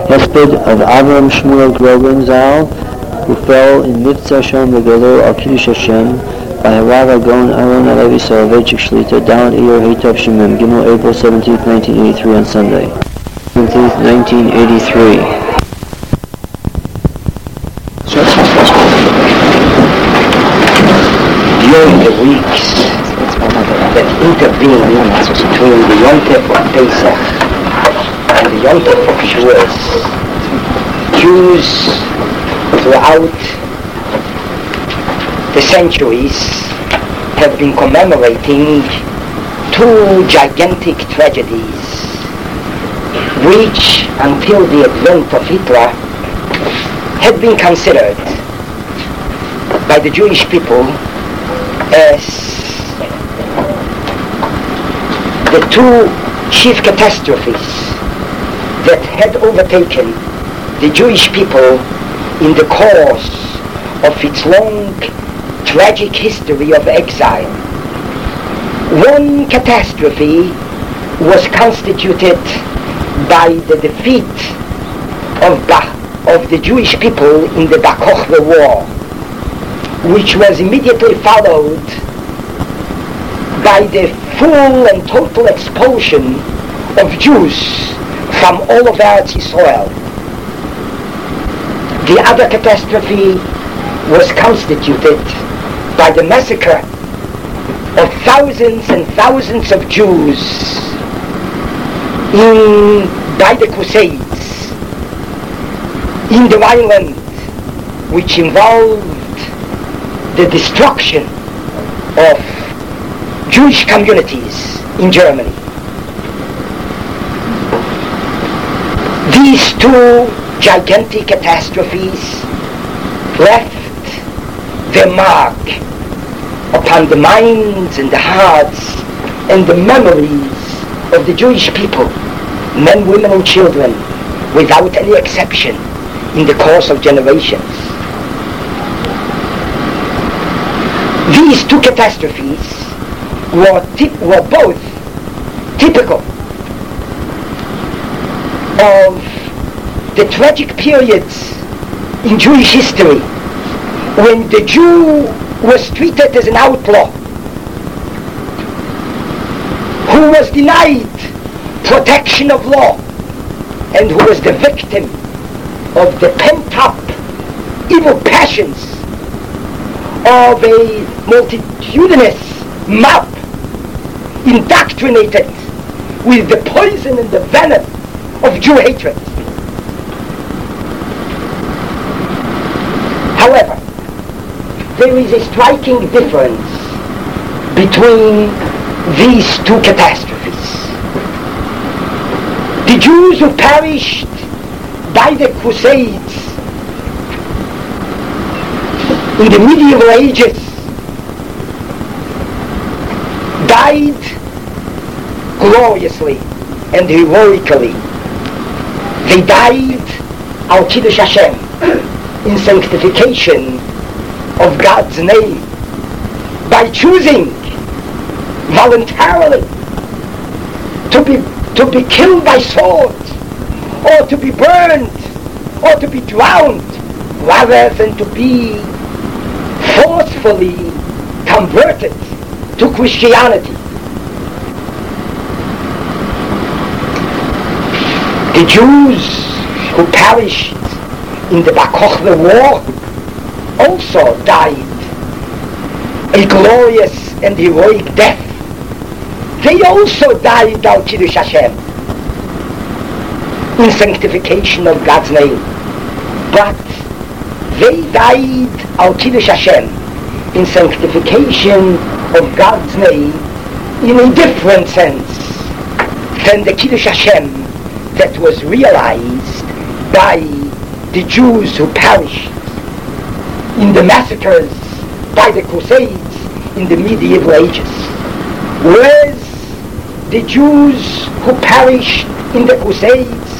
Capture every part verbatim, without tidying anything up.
Hesped of Avram Shmuel Grogan Zal, who fell in Mitzvah Shalom V'Gelo al Kiddush Hashem by Harav Agon Aaron Alevi Soloveitchik Shlita, Down Iyar Heitov Shemim, Gimel April seventeenth, nineteen eighty-three on Sunday. seventeenth, nineteen eighty-three. During the weeks that intervene between the Yom Tov of Pesach and the Yom Tov of Shavuos, Jews throughout the centuries have been commemorating two gigantic tragedies which, until the advent of Hitler, had been considered by the Jewish people as the two chief catastrophes that had overtaken the Jewish people in the course of its long, tragic history of exile. One catastrophe was constituted by the defeat of, ba- of the Jewish people in the Bar Kokhba War, which was immediately followed by the full and total expulsion of Jews from all of Eretz Yisrael. The other catastrophe was constituted by the massacre of thousands and thousands of Jews in, by the Crusades in the Rhineland, which involved the destruction of Jewish communities in Germany. These two gigantic catastrophes left their mark upon the minds and the hearts and the memories of the Jewish people, men, women and children, without any exception, in the course of generations. These two catastrophes were, tip- were both typical of the tragic periods in Jewish history when the Jew was treated as an outlaw, who was denied protection of law, and who was the victim of the pent-up evil passions of a multitudinous mob indoctrinated with the poison and the venom of Jew hatred. However, there is a striking difference between these two catastrophes. The Jews who perished by the Crusades in the medieval ages died gloriously and heroically. They died al Kiddush Hashem, in sanctification of God's name, by choosing voluntarily to be to be killed by sword, or to be burned, or to be drowned, rather than to be forcefully converted to Christianity. The Jews who perished in the Bar Kokhba War also died a glorious and heroic death. They also died al Kiddush Hashem, in sanctification of God's name. But they died al Kiddush Hashem, in sanctification of God's name, in a different sense than the Kiddush Hashem that was realized by the Jews who perished in the massacres by the Crusades in the medieval ages. Whereas the Jews who perished in the Crusades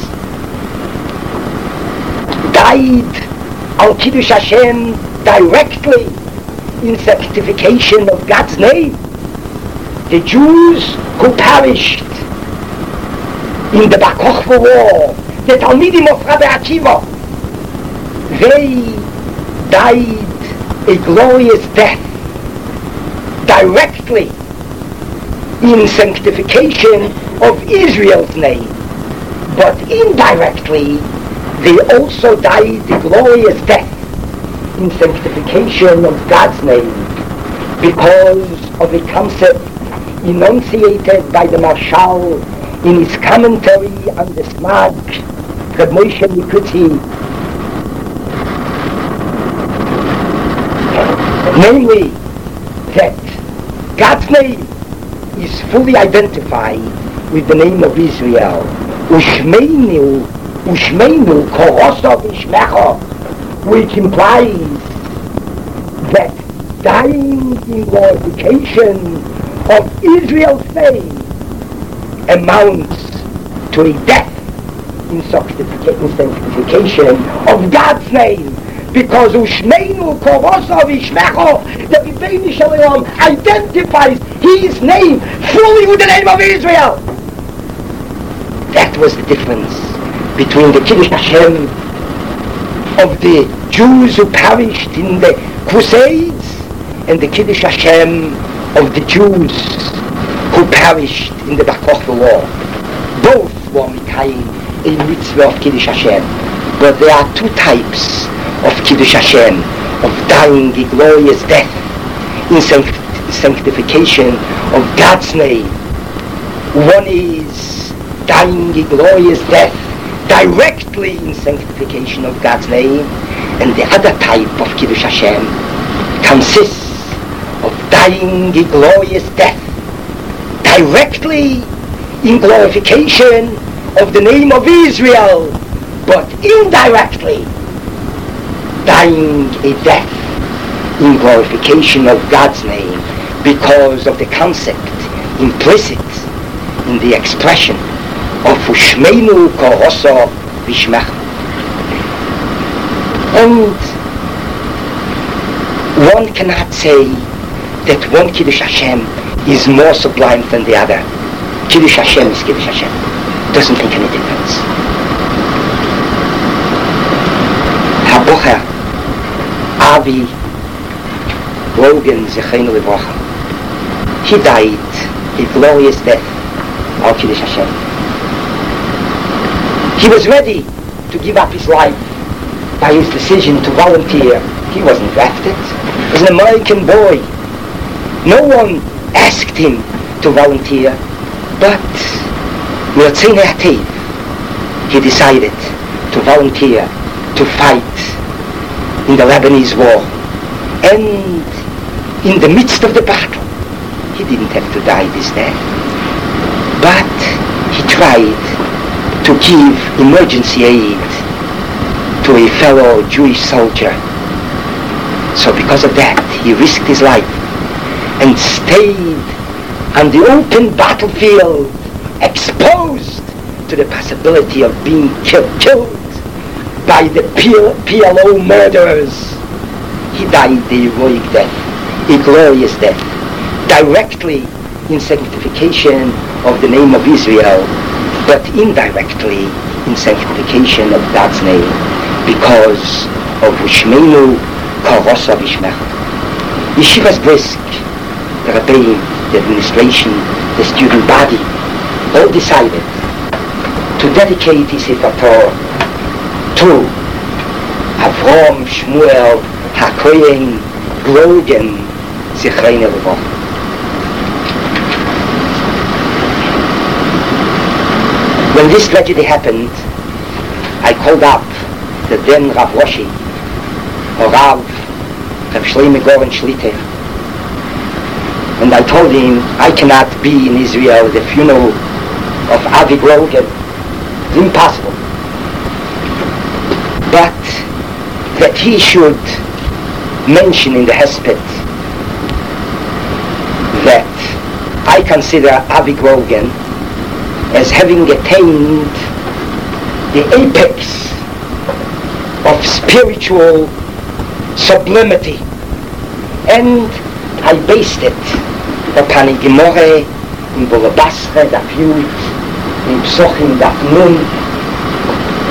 died al Kiddush Hashem directly in sanctification of God's name. The Jews who perished in the Bar Kokhba War the Talmidim of Rabbi Akiva, they died a glorious death directly in sanctification of Israel's name, but indirectly they also died a glorious death in sanctification of God's name because of a concept enunciated by the Marshal in his commentary on the Smag, Reb Moshe Likutzi, namely that God's name is fully identified with the name of Israel. Ushmeinu, Ushmeinu, Korosov Ishmecha, which implies that dying in glorification of Israel's name amounts to a death in sanctification of God's name, because Ushmeinu Korosov Ishmecho, the Rebbeinu Shalom identifies his name fully with the name of Israel. That was the difference between the Kiddush Hashem of the Jews who perished in the Crusades and the Kiddush Hashem of the Jews who perished in the Bar Kokhba War. Both were Mikayim a mitzvah of Kiddush Hashem, but there are two types of Kiddush Hashem, of dying a glorious death in sanctification of God's name. One is dying a glorious death directly in sanctification of God's name, and the other type of Kiddush Hashem consists of dying a glorious death directly in glorification of the name of Israel, but indirectly dying a death in glorification of God's name because of the concept implicit in the expression of Ushmeinu Koroso Vishmech. And one cannot say that one Kiddush Hashem is more sublime than the other. Kiddush Hashem is Kiddush Hashem. Doesn't make any difference. Habocher Avi Logan Zechainu Livracha, he died a glorious death of Kiddush Hashem. He was ready to give up his life by his decision to volunteer. He wasn't drafted. He was an American boy. No one asked him to volunteer, but he decided to volunteer to fight in the Lebanese war. And in the midst of the battle, he didn't have to die this death, but he tried to give emergency aid to a fellow Jewish soldier. So because of that, he risked his life and stayed on the open battlefield, exposed to the possibility of being kill- killed by the P L O murderers. He died the heroic death, a glorious death, directly in sanctification of the name of Israel, but indirectly in sanctification of God's name, because of Ushmeinu Korosa Vishmech. Yeshivas Brisk, the Rebbeim, the administration, the student body, all decided to dedicate his Sefer Torah to Avram Shmuel HaKoyen Grogan Zichreinu Livracha. When this tragedy happened, I called up the then Rav Roshi, or Rav, Rav Shlomo Goren Shliter, and I told him I cannot be in Israel at the funeral of Avi Grogan. It's impossible. But that he should mention in the Hesped that I consider Avi Grogan as having attained the apex of spiritual sublimity, and I based it upon a Gemara in Bava Basra, Daf Yud, in Psochim, Daf Nun,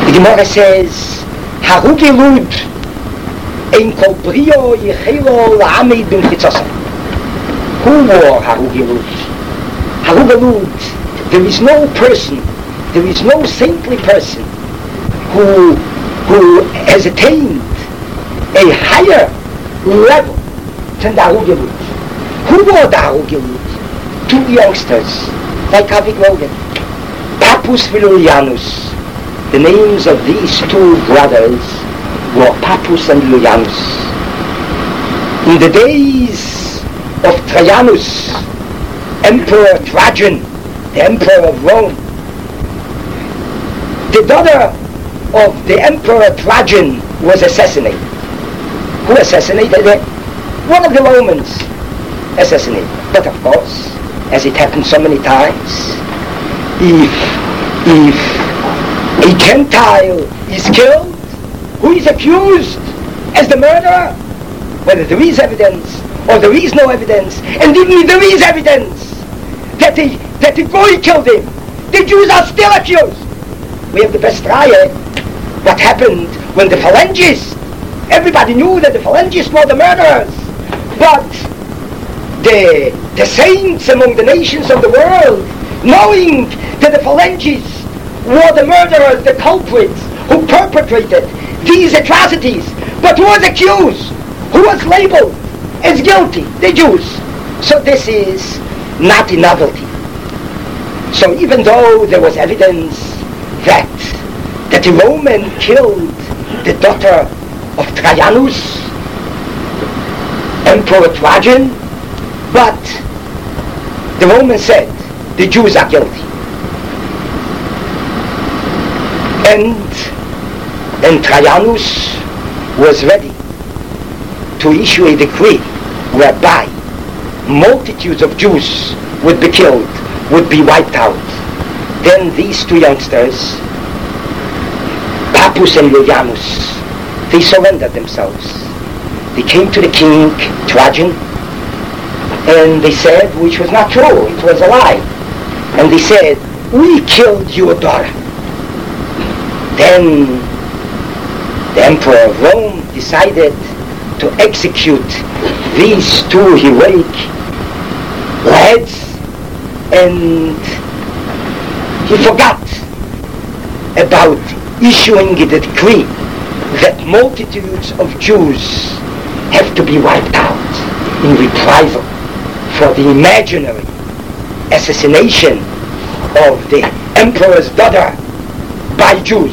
The Gemara says, Harugi Lud, Ein Kol Brio Yechelo La'amid B'm Chitzosam. Who were Harugi Lud? Harugi Lud, there is no person, there is no saintly person who, who has attained a higher level than the Harugi Lud. Who were the Harugi Lud? Two youngsters, like Avik Logan, Papus Vilulianus. The names of these two brothers were Papus and Vilulianus. In the days of Trajanus, Emperor Trajan, the Emperor of Rome, the daughter of the Emperor Trajan was assassinated. Who assassinated her? One of the Romans assassinated. But of course, as it happened so many times, if, if a Gentile is killed, who is accused as the murderer, whether there is evidence or there is no evidence, and even if there is evidence that the, that the Goy killed him, the Jews are still accused. We have the best riot. What happened when the Phalangists, everybody knew that the Phalangists were the murderers, but the, the saints among the nations of the world, knowing that the Phalangists were the murderers, the culprits who perpetrated these atrocities, but who was accused, who was labeled as guilty, the Jews. So this is not a novelty. So even though there was evidence that that the Roman killed the daughter of Trajanus, Emperor Trajan, but the Romans said the Jews are guilty. And, and Trajanus was ready to issue a decree whereby multitudes of Jews would be killed, would be wiped out. Then these two youngsters, Papus and Vilulianus, they surrendered themselves. They came to the king, Trajan, and they said, which was not true, it was a lie. And they said, we killed your daughter. Then the Emperor of Rome decided to execute these two heroic lads, and he forgot about issuing a decree that multitudes of Jews have to be wiped out in reprisal for the imaginary assassination of the emperor's daughter by Jews.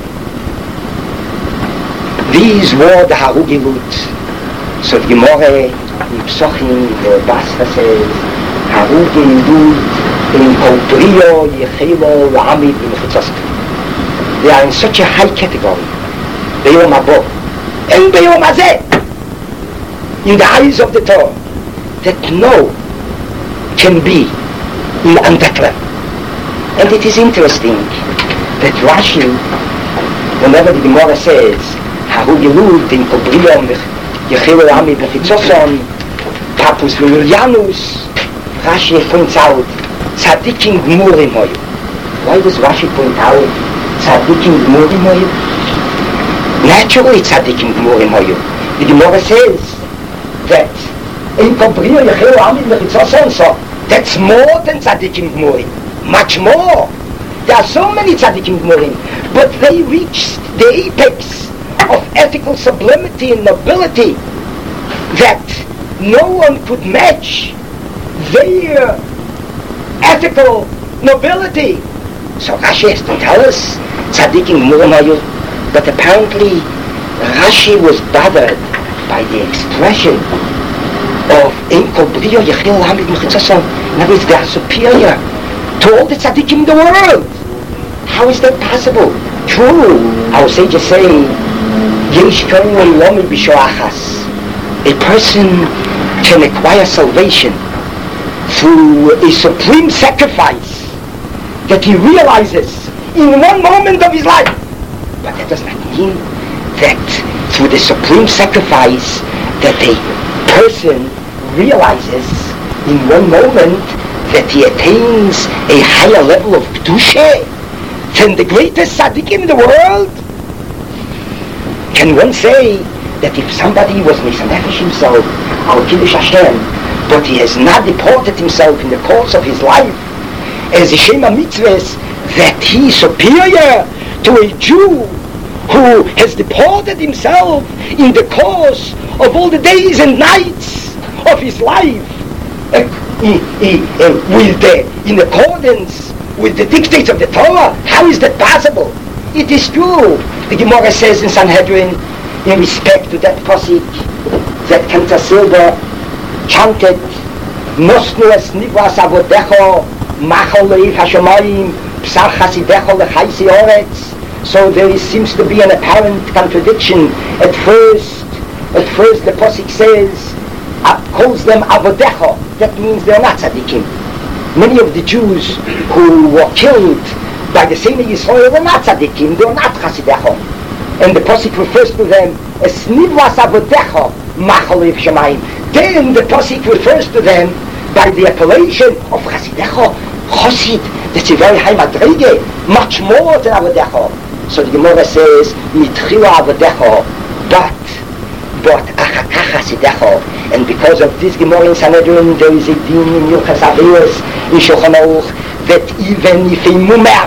These were the Harugi Lud. So the Gemara in Psochim, the Basra says, Harugi Lud in Kolbrio Yechelo La'amid B'mechitzosam. They are in such a high category, Beyom Habo and Beyom Hazeh, in the eyes of the Torah, that no can be on that level. And it is interesting that Rashi, whenever the Gemara says, Harugi Lud in Kolbrio Yechelo La'amid B'mechitzosam, Papus Vilulianus, Rashi points out, Tzadikim Gmurim Hoyu. Why does Rashi point out Tzadikim Gmurim Hoyu? Naturally Tzadikim Gmurim Hoyu. The Gemara says that in Kolbrio Yechelo La'amid B'mechitzosam, so that's more than Tzadikim Gmurim. Much more. There are so many Tzadikim Gmurim, but they reached the apex of ethical sublimity and nobility that no one could match their ethical nobility. So Rashi has to tell us Tzadikim Gmurim Hayu, but apparently Rashi was bothered by the expression of Ein Kolbrio Yechelo La'amid B'mechitzosam. In other words, they are superior to all the Tzadikim in the world. How is that possible? True, our sages say, Yesh Kohen Lomid B'shoachas. A person can acquire salvation through a supreme sacrifice that he realizes in one moment of his life. But that does not mean that through the supreme sacrifice that a person realizes in one moment that he attains a higher level of Kedusha can the greatest tzaddik in the world? Can one say that if somebody was misanefesh himself, al kiddush Hashem, but he has not deported himself in the course of his life, as a shema mitzvahs, that he is superior to a Jew who has deported himself in the course of all the days and nights of his life, uh, he, he, uh, with the, in accordance with the dictates of the Torah? How is that possible? It is true. The Gemara says in Sanhedrin, in respect to that pasuk that Kenta Silva chanted, Nosnu es nivras avodecho machal leif hashamayim psar chasidecho lechaisi oretz. So there is, seems to be an apparent contradiction. At first, at first the pasuk says, uh, calls them avodecho. That means they are not tzaddikim. Many of the Jews who were killed by the Semi Yisrael were not tzaddikim, they were not chasidecho. And the pasuk refers to them as nivras avodecho machal leif shamayim. Then the pasuk refers to them by the appellation of chasidecho. Chosid, that's a very high madrege, much more than avodecho. So the Gemara says, mitchila avodecho, but, but achakach chasidecho. And because of this Gemara in Sanhedrin, there is a din in Yuchas Avos, in Shulchan Aruch, that even if a mumer,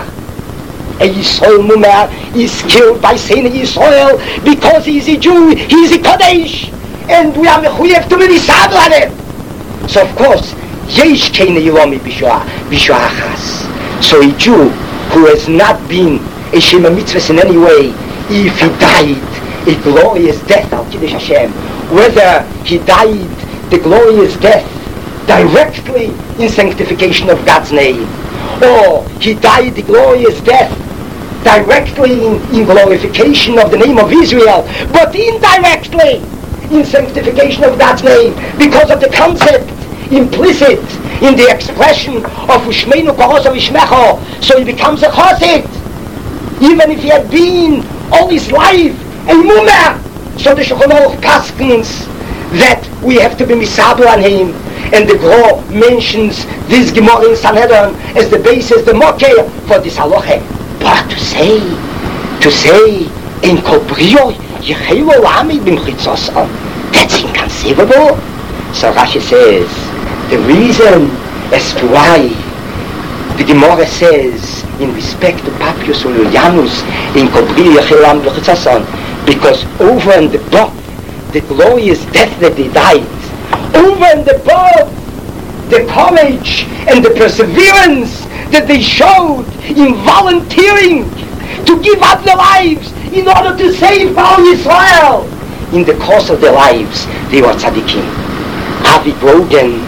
a Yisrael mumer, is killed by Seni Yisrael because he is a Jew, he is a Kodesh, and we are mechuyev to be misabel on him. So of course, yesh keine yilomi b'shoah, b'shoah achas. So a Jew who has not been a shema mitzvah in any way, if he died a glorious death al kiddush Hashem, whether he died the glorious death directly in sanctification of God's name, or he died the glorious death directly in, in glorification of the name of Israel, but indirectly in sanctification of God's name, because of the concept implicit in the expression of Ushmeinu Kohoso Vishmecho, so he becomes a Chosid, even if he had been all his life a Mumer. So the Shulchan Aruch paskins that we have to be misabel on him, and the Gro mentions this Gemara in Sanhedrin as the basis, the mokeh for this halacha. But to say, to say, in kol brio yechelu lami b'mchitzosam, that's inconceivable. So Rashi says, the reason as to why the Gemara says in respect to Papius Ululianus in kol brio yechelu lami b'mchitzosam, because over and above the glorious death that they died, over and above the courage and the perseverance that they showed in volunteering to give up their lives in order to save our Israel, in the course of their lives they were tzaddikim. Avi Grogan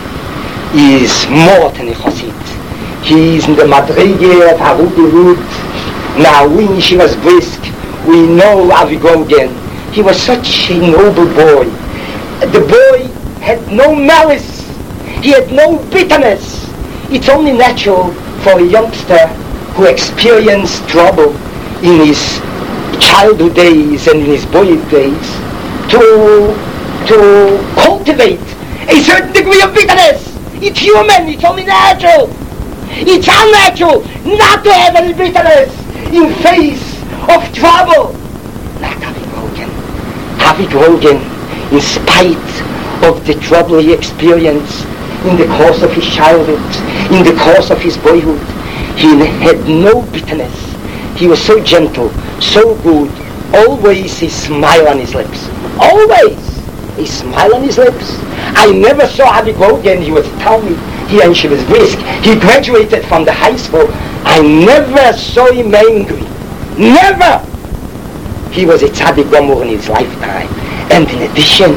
is more than a chosid. He is in the madrige of Harut Yerut. Now we in Yeshivas Brisk, we know Avi Grogan. He was such a noble boy. The boy had no malice. He had no bitterness. It's only natural for a youngster who experienced trouble in his childhood days and in his boyhood days to, to cultivate a certain degree of bitterness. It's human. It's only natural. It's unnatural not to have any bitterness in face of trouble. Not Avi Grogan. Avi Grogan, in spite of the trouble he experienced in the course of his childhood, in the course of his boyhood, he had no bitterness. He was so gentle, so good, always a smile on his lips. Always a smile on his lips. I never saw Avi Grogan. He was a Talmid here in Yeshivas Brisk. He graduated from the high school. I never saw him angry. Never. He was a tzaddik gomor in his lifetime. And in addition,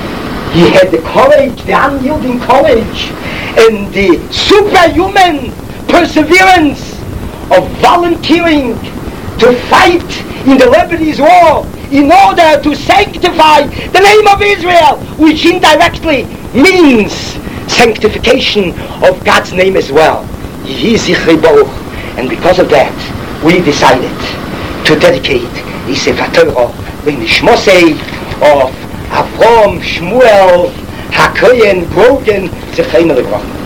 he had the courage, the unyielding courage, and the superhuman perseverance of volunteering to fight in the Lebanese war in order to sanctify the name of Israel, which indirectly means sanctification of God's name as well. Yehi Zichri Baruch. And because of that, we decided to dedicate a Sefer Torah Nishmosei of Avram Shmuel HaKoyen Grogan Zecheinu Levrach.